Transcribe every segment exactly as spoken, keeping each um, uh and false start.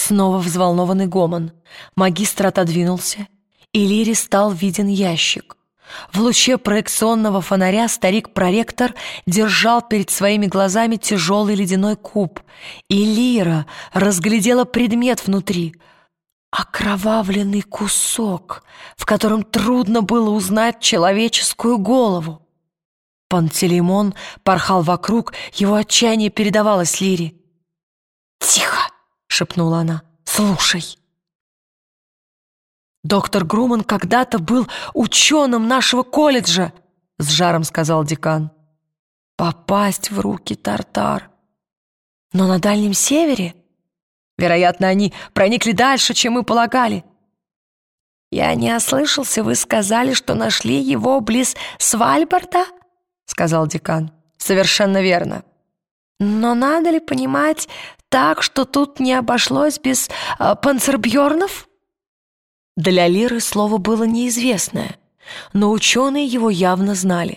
Снова взволнованный гомон. Магистр отодвинулся, и Лире стал виден ящик. В луче проекционного фонаря старик-проректор держал перед своими глазами тяжелый ледяной куб, и Лира разглядела предмет внутри — окровавленный кусок, в котором трудно было узнать человеческую голову. Пантелеймон порхал вокруг, его отчаяние передавалось Лире. «Тихо!» — шепнула она. «Слушай!» «Доктор Груман когда-то был ученым нашего колледжа», — с жаром сказал декан. «Попасть в руки Тартар. Но на Дальнем Севере? Вероятно, они проникли дальше, чем мы полагали». «Я не ослышался, вы сказали, что нашли его близ Свальбарда?» — сказал декан. «Совершенно верно. Но надо ли понимать так, что тут не обошлось без э, панцербьорнов?» Для Лиры слово было неизвестное, но ученые его явно знали.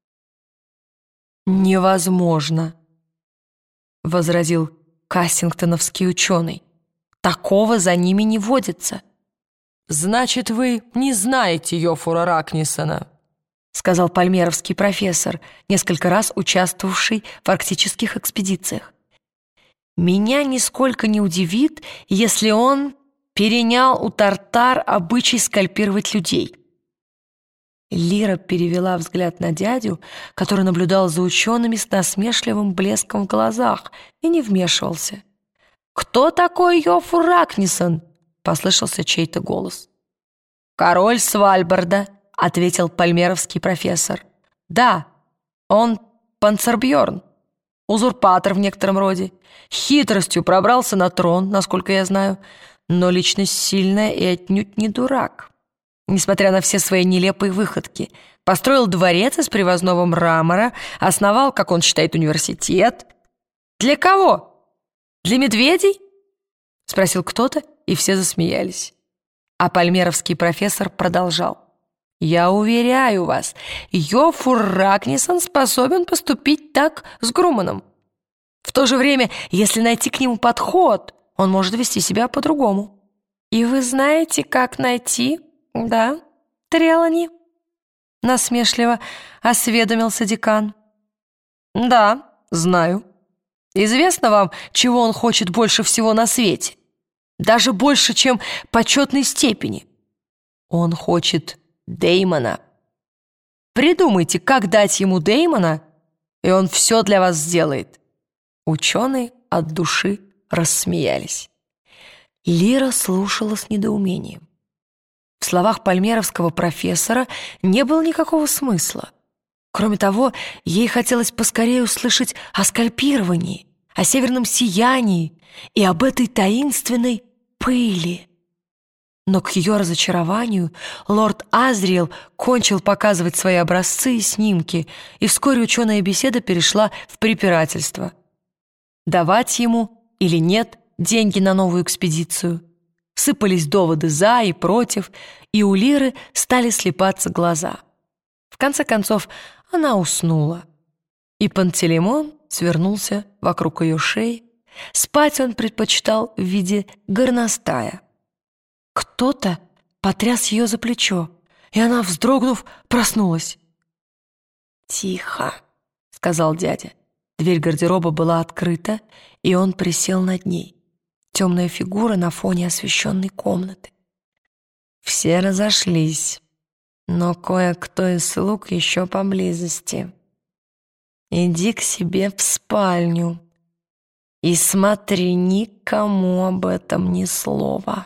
«Невозможно», — возразил кассингтоновский ученый. «Такого за ними не водится». «Значит, вы не знаете Йофура Ракнисона», — сказал пальмеровский профессор, несколько раз участвовавший в арктических экспедициях. «Меня нисколько не удивит, если он перенял у Тартар обычай скальпировать людей». Лира перевела взгляд на дядю, который наблюдал за учеными с насмешливым блеском в глазах и не вмешивался. «Кто такой Йофур Ракнисон?» — послышался чей-то голос. «Король Свальбарда», — ответил пальмеровский профессор. «Да, он панцербьорн, узурпатор в некотором роде. Хитростью пробрался на трон, насколько я знаю, но личность сильная и отнюдь не дурак. Несмотря на все свои нелепые выходки, построил дворец из привозного мрамора, основал, как он считает, университет. Для кого? Для медведей?» — спросил кто-то, и все засмеялись. А пальмеровский профессор продолжал. «Я уверяю вас, Йофур Ракнисон способен поступить так с Груманом. В то же время, если найти к нему подход, он может вести себя по-другому». «И вы знаете, как найти, да, Трелани?» — насмешливо осведомился декан. «Да, знаю. Известно вам, чего он хочет больше всего на свете? Даже больше, чем почетной степени. Он хочет Деймона. Придумайте, как дать ему Деймона, и он все для вас сделает». Ученые от души рассмеялись. Лира слушала с недоумением. В словах пальмеровского профессора не было никакого смысла. Кроме того, ей хотелось поскорее услышать о скальпировании, о северном сиянии и об этой таинственной пыли. Но к ее разочарованию лорд Азриэл кончил показывать свои образцы и снимки, и вскоре ученая беседа перешла в препирательство. Давать ему или нет деньги на новую экспедицию. Сыпались доводы «за» и «против», и у Лиры стали слипаться глаза. В конце концов, она уснула, и Пантелеймон свернулся вокруг ее шеи. Спать он предпочитал в виде горностая. Кто-то потряс ее за плечо, и она, вздрогнув, проснулась. «Тихо», — сказал дядя. Дверь гардероба была открыта, и он присел над ней. Темная фигура на фоне освещенной комнаты. Все разошлись, но кое-кто из слуг еще поблизости. Иди к себе в спальню и смотри, никому об этом ни слова.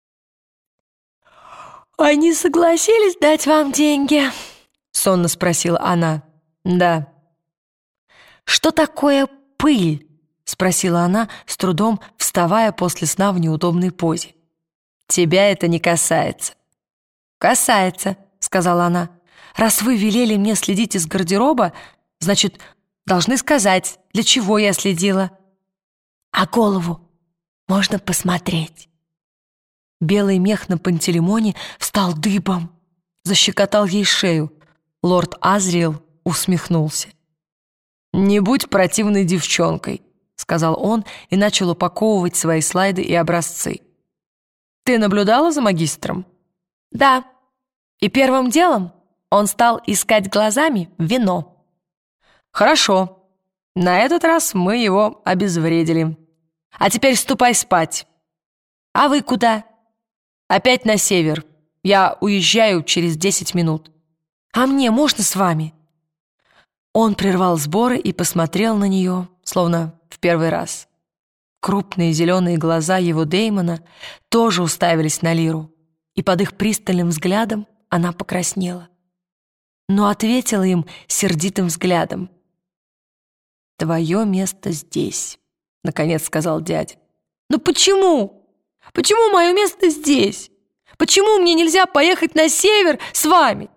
«Они согласились дать вам деньги?» — сонно спросила она. «Да». «Что такое пыль?» — спросила она, с трудом вставая после сна в неудобной позе. «Тебя это не касается». «Касается», — сказала она. «Раз вы велели мне следить из гардероба, значит, должны сказать, для чего я следила». «А голову можно посмотреть?» Белый мех на Пантелеймоне встал дыбом, защекотал ей шею. Лорд Азриэл усмехнулся. «Не будь противной девчонкой», — сказал он и начал упаковывать свои слайды и образцы. «Ты наблюдала за магистром?» «Да. И первым делом он стал искать глазами вино». «Хорошо. На этот раз мы его обезвредили. А теперь ступай спать». «А вы куда?» «Опять на север. Я уезжаю через десять минут». «А мне можно с вами?» Он прервал сборы и посмотрел на нее, словно в первый раз. Крупные зеленые глаза его Дэймона тоже уставились на Лиру, и под их пристальным взглядом она покраснела. Но ответила им сердитым взглядом. «Твое место здесь», — наконец сказал дядя. «Ну почему? Почему мое место здесь? Почему мне нельзя поехать на север с вами?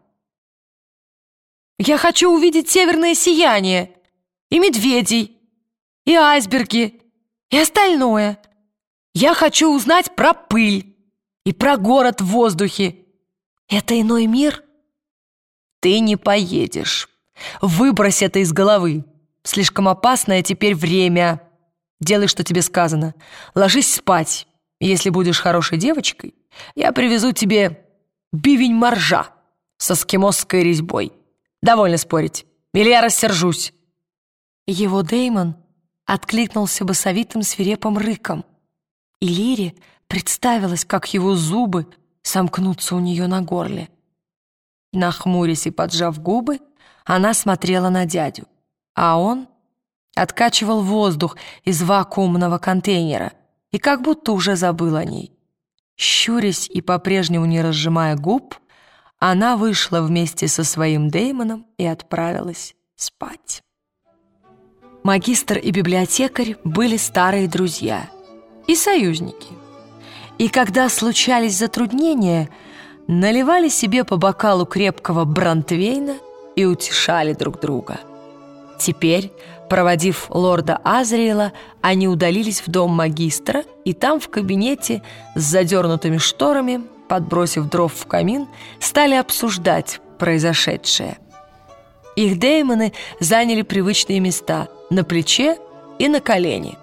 Я хочу увидеть северное сияние, и медведей, и айсберги, и остальное. Я хочу узнать про пыль и про город в воздухе. Это иной мир?» «Ты не поедешь. Выбрось это из головы. Слишком опасное теперь время. Делай, что тебе сказано. Ложись спать. Если будешь хорошей девочкой, я привезу тебе бивень моржа со эскимосской резьбой. Довольно спорить, или я рассержусь». Его Дэймон откликнулся басовитым свирепым рыком, и Лире представилось, как его зубы сомкнутся у нее на горле. Нахмурясь и поджав губы, она смотрела на дядю, а он откачивал воздух из вакуумного контейнера и как будто уже забыл о ней. Щурясь и по-прежнему не разжимая губ, она вышла вместе со своим Дэймоном и отправилась спать. Магистр и библиотекарь были старые друзья и союзники. И когда случались затруднения, наливали себе по бокалу крепкого брандвейна и утешали друг друга. Теперь, проводив лорда Азриэла, они удалились в дом магистра, и там в кабинете с задернутыми шторами, подбросив дров в камин, стали обсуждать произошедшее. Их Дэймоны заняли привычные места на плече и на колене.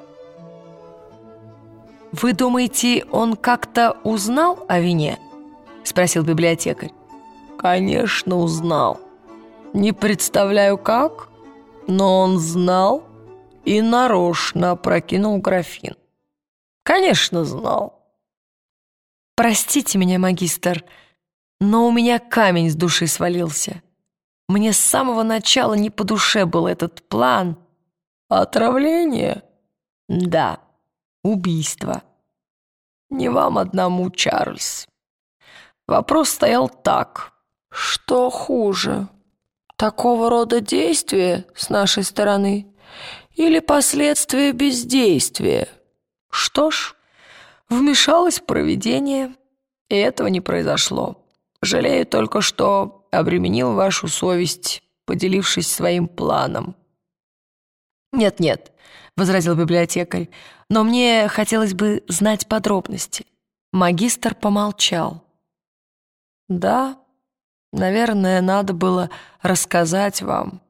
«Вы думаете, он как-то узнал о вине?» — спросил библиотекарь. «Конечно, узнал. Не представляю, как, но он знал и нарочно опрокинул графин. Конечно, знал». «Простите меня, магистр, но у меня камень с души свалился. Мне с самого начала не по душе был этот план». «Отравление?» «Да, убийство. Не вам одному, Чарльз. Вопрос стоял так. Что хуже, такого рода действия с нашей стороны или последствия бездействия? Что ж, вмешалось провидение, и этого не произошло. Жалею только, что обременил вашу совесть, поделившись своим планом». «Нет-нет», — возразил библиотекарь, «но мне хотелось бы знать подробности». Магистр помолчал. «Да, наверное, надо было рассказать вам.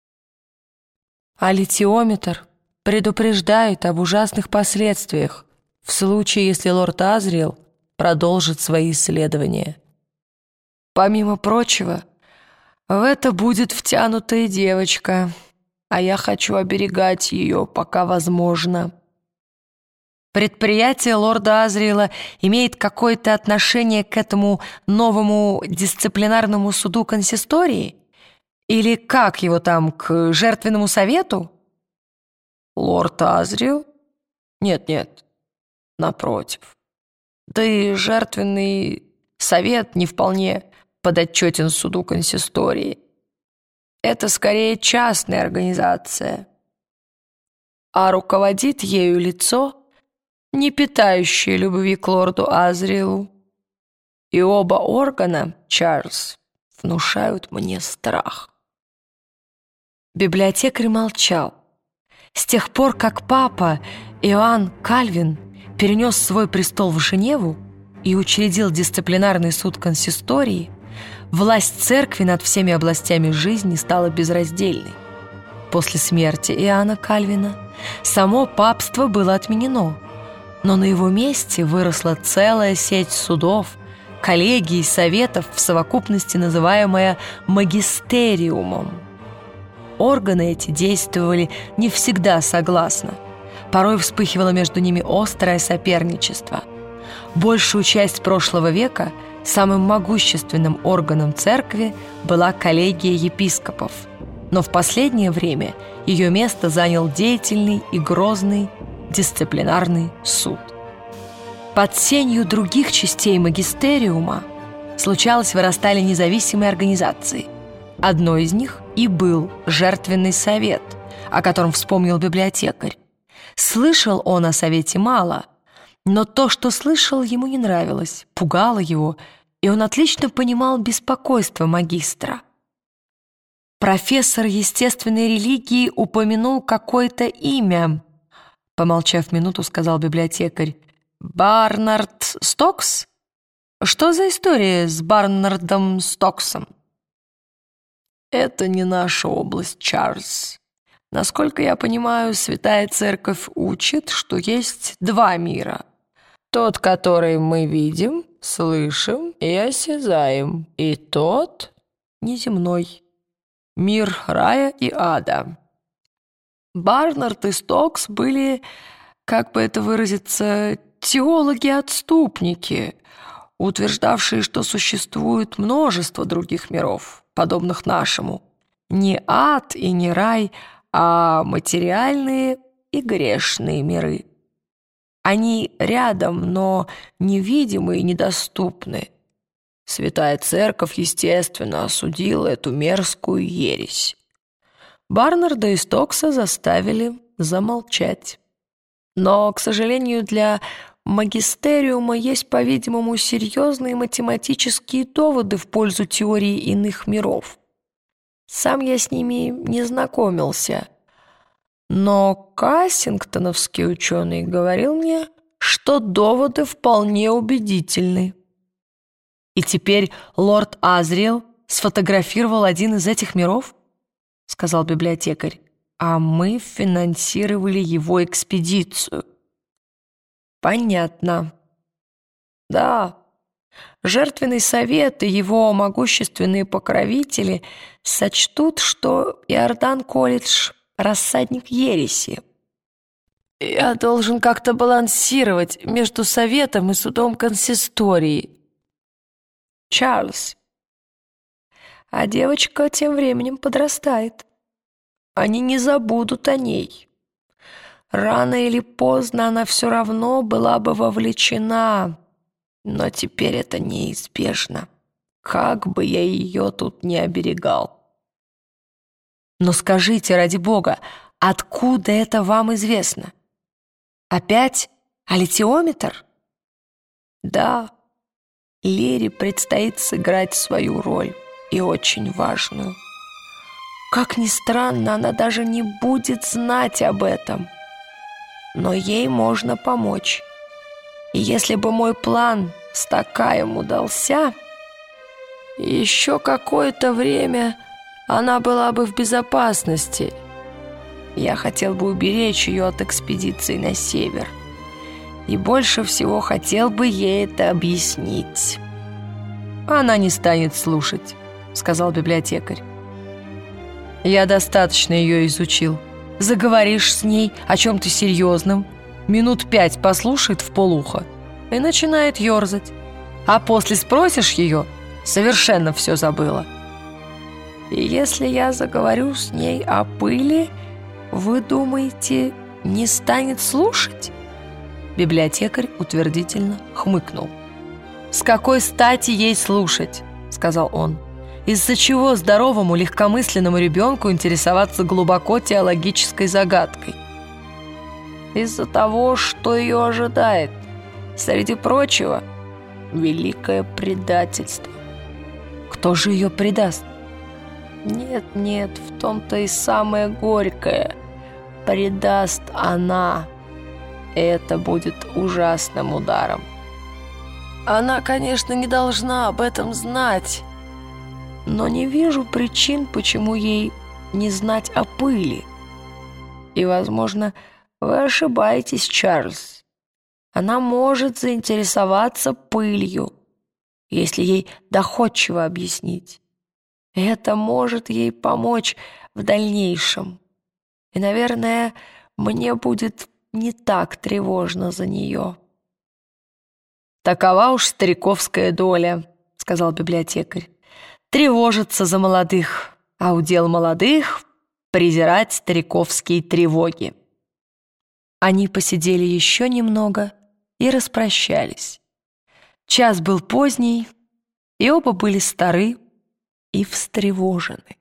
А литиометр предупреждает об ужасных последствиях в случае, если лорд Азриэл продолжит свои исследования. Помимо прочего, в это будет втянутая девочка, а я хочу оберегать ее, пока возможно». «Предприятие лорда Азриэла имеет какое-то отношение к этому новому дисциплинарному суду консистории? Или как его там, к жертвенному совету?» «Лорд Азриэл? Нет-нет, напротив. Да и жертвенный совет не вполне подотчетен суду консистории. Это скорее частная организация, а руководит ею лицо, не питающее любви к лорду Азриэлу. И оба органа, Чарльз, внушают мне страх». Библиотекарь молчал. С тех пор, как папа Иоанн Кальвин перенес свой престол в Женеву и учредил дисциплинарный суд консистории, власть церкви над всеми областями жизни стала безраздельной. после смерти Иоанна Кальвина, само папство было отменено, но на его месте выросла целая сеть судов, коллегий, советов, в совокупности называемая магистериумом. Органы эти действовали не всегда согласно. Порой вспыхивало между ними острое соперничество. Большую часть прошлого века самым могущественным органом церкви была коллегия епископов, но в последнее время ее место занял деятельный и грозный дисциплинарный суд. Под сенью других частей магистериума случалось вырастали независимые организации. Одной из них и был жертвенный совет, о котором вспомнил библиотекарь. Слышал он о совете мало, но то, что слышал, ему не нравилось, пугало его, и он отлично понимал беспокойство магистра. Профессор естественной религии упомянул какое-то имя. Помолчав минуту, сказал библиотекарь: «Барнард Стокс? Что за история с Барнардом Стоксом?» «Это не наша область, Чарльз. Насколько я понимаю, Святая Церковь учит, что есть два мира. Тот, который мы видим, слышим и осязаем, и тот неземной. Мир рая и ада. Барнард и Стокс были, как бы это выразиться, теологи-отступники, утверждавшие, что существует множество других миров, подобных нашему. Не ад и не рай, а материальные и грешные миры. Они рядом, но невидимы и недоступны. Святая Церковь, естественно, осудила эту мерзкую ересь. Барнарда и Стокса заставили замолчать. Но, к сожалению, для магистериума есть, по-видимому, серьезные математические доводы в пользу теории иных миров. Сам я с ними не знакомился, но кассингтоновский ученый говорил мне, что доводы вполне убедительны. И теперь лорд Азриэл сфотографировал один из этих миров, сказал библиотекарь, а мы финансировали его экспедицию. Понятно. Да. Жертвенный совет и его могущественные покровители сочтут, что Иордан-колледж — рассадник ереси. Я должен как-то балансировать между советом и судом консистории. Чарльз. А девочка тем временем подрастает. Они не забудут о ней. Рано или поздно она все равно была бы вовлечена. Но теперь это неизбежно. Как бы я ее тут не оберегал. Но скажите, ради бога, откуда это вам известно? Опять аллитиометр? Да, Лере предстоит сыграть свою роль, и очень важную. Как ни странно, она даже не будет знать об этом. Но ей можно помочь. И если бы мой план с Такаем удался, еще какое-то время она была бы в безопасности. Я хотел бы уберечь ее от экспедиции на север. И больше всего хотел бы ей это объяснить. «Она не станет слушать», — сказал библиотекарь. «Я достаточно ее изучил. Заговоришь с ней о чем-то серьезном, минут пять послушает вполуха и начинает ерзать. А после спросишь ее, совершенно все забыла. И если я заговорю с ней о пыли, вы думаете, не станет слушать?» Библиотекарь утвердительно хмыкнул. «С какой стати ей слушать?» — сказал он. «Из-за чего здоровому легкомысленному ребенку интересоваться глубоко теологической загадкой?» «Из-за того, что ее ожидает. Среди прочего, великое предательство». «Кто же ее предаст?» «Нет, нет, в том-то и самое горькое. Предаст она. Это будет ужасным ударом. Она, конечно, не должна об этом знать, но не вижу причин, почему ей не знать о пыли. И, возможно, вы ошибаетесь, Чарльз. Она может заинтересоваться пылью, если ей доходчиво объяснить. Это может ей помочь в дальнейшем. И, наверное, мне будет не так тревожно за нее. «Такова уж стариковская доля», — сказал библиотекарь. «Тревожиться за молодых, а удел молодых — презирать стариковские тревоги». Они посидели еще немного и распрощались. Час был поздний, и оба были стары и встревожены.